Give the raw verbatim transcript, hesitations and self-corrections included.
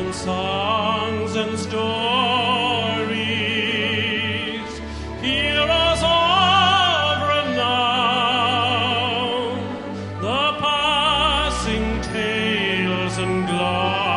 songs and stories, heroes of renown, the passing tales and glories.